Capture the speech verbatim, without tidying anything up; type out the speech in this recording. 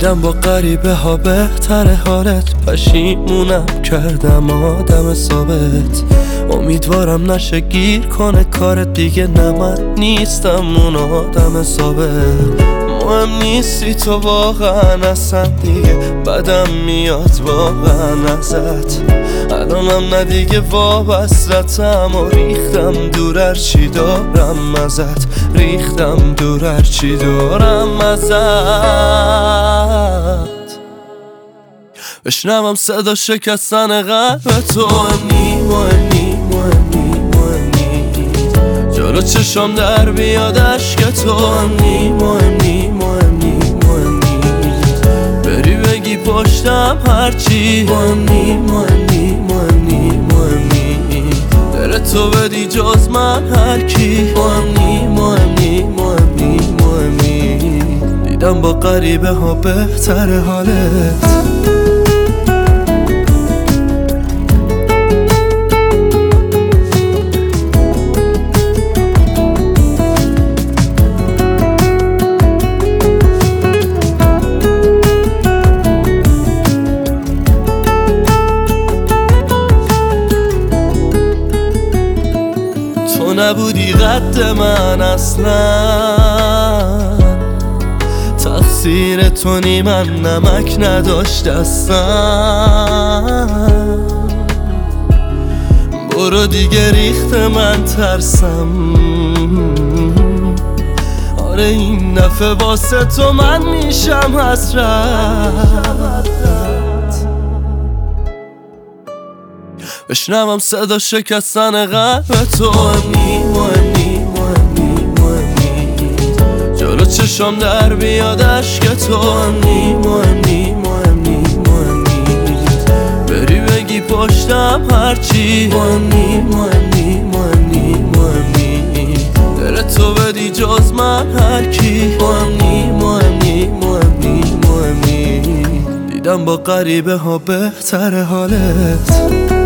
دیدم با غریبه ها بهتر حالت، پشیمونم کردم آدم ثابت. امیدوارم نشه گیر کنه کارت دیگه، نه من نیستم اون آدم ثابت. مهم نیستی تو واقعا اصلا دیگه، بدم میاد واقعا ازت. الانم نه دیگه وابستم و ریختم دور هرچی دارم ازت، ریختم دور هرچی دارم ازت. بشنوم صدا شکستن قلب تو، مهمی مهمی مهمی مهمی جلو چشم در بیاد عشق تو، مهمی مهمی مهمی مهمی بری بگی پشتم هرچی، مهمی مهمی مهمی مهمی دل تو بدی جز من هرکی، مهمی مهمی مهمی مهمی دیدم با غریبه ها بهتر حالت. تو نبودی قد من اصلا، تقصیر تو نی من نمک نداشت دستم. برو دیگه ریخت من ترسم، آره این دفعه واسه تو من میشم حسرت. بشنوم صدا شکستن قلب تو، مهمی مهمی مهمی مهمی جلو چشم در بیاد عشق تو، مهمی مهمی مهمی مهمی بری بگی پشتم هرچی، مهمی مهمی مهمی مهمی دل تو بدی جز من هرکی، مهمی مهمی مهمی مهمی دیدم با غریبه ها بهتر حالت.